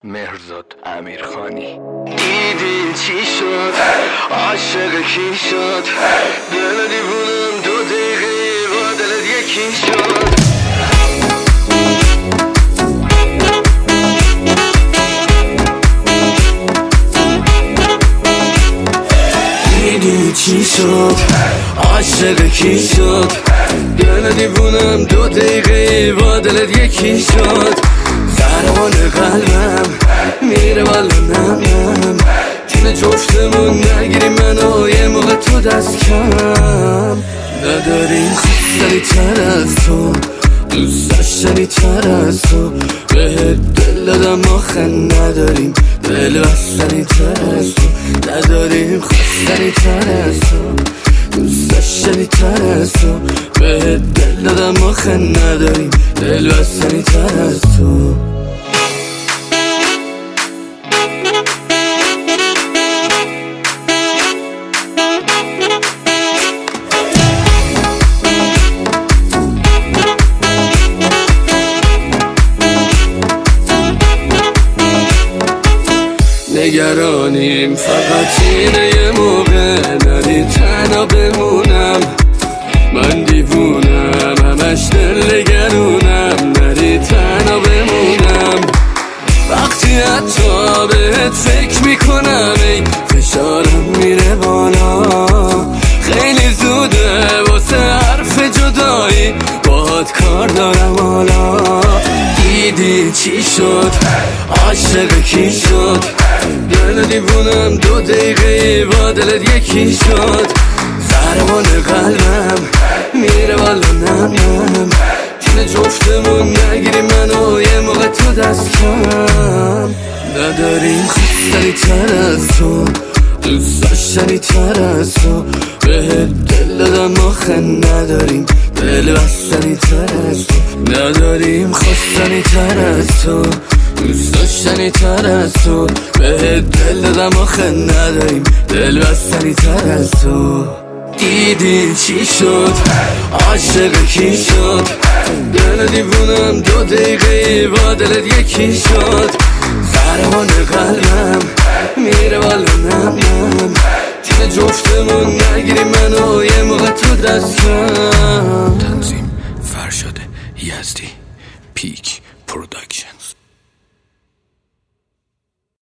مهرزاد امیرخانی. دیدین چی شد؟ عاشق کی شد؟ دل دیوونم 2 دقیقه با دلت یکی شد. دیدین چی شد؟ عاشق کی شد؟ دل دیوونم 2 دقیقه با دلت یکی شد. ضربان قلبم میره والا نم جون جفتمون نگیری منو یه موقع تو دست کم. نداریم خوشتری تر از تو، دوست داشتنی تر از تو، بهت دل دادم آخه نداریم دل بستنی تر از تو. نداریم خوشتری تر از تو، دوست داشتنی تر از تو، بهت دل دادم آخه نداریم دل بستنی تر از تو. نگرانیم فقط اینه یه موقع نری تنها بمونم. من دیوونم همش دل نگرونم نری تنها بمونم. وقتی حتی بهت فکر میکنم ای فشارم میره بالا. خیلی زوده واسه حرف جدایی باهات کار دارم حالا. دیدی چی شد؟ عاشق کی شد؟ دل دیوونم 2 دقیقه با دلت یکی شد. ضربان قلبم میره والا نم جون جفتمون نگیری منو یه موقع تو دست کم. نداریم خوشتری تر از تو، دوست داشتنی تر از تو، بهت دل دادم آخه نداریم دل بستنی تر از تو. نداریم خوشتری تر از تو، دوست داشتنی تر از تو، بهت دل دادم آخه نداریم دل بستنی تر از تو. دیدی چی شد؟ عاشق کی شد؟ دل دیوونم 2 دقیقه با دلت یکی شد. ضربان قلبم میره والا نم جون جفتمون نگیری منو یه موقع تو دست کم. تنظیم فرشاد یزدی پیک.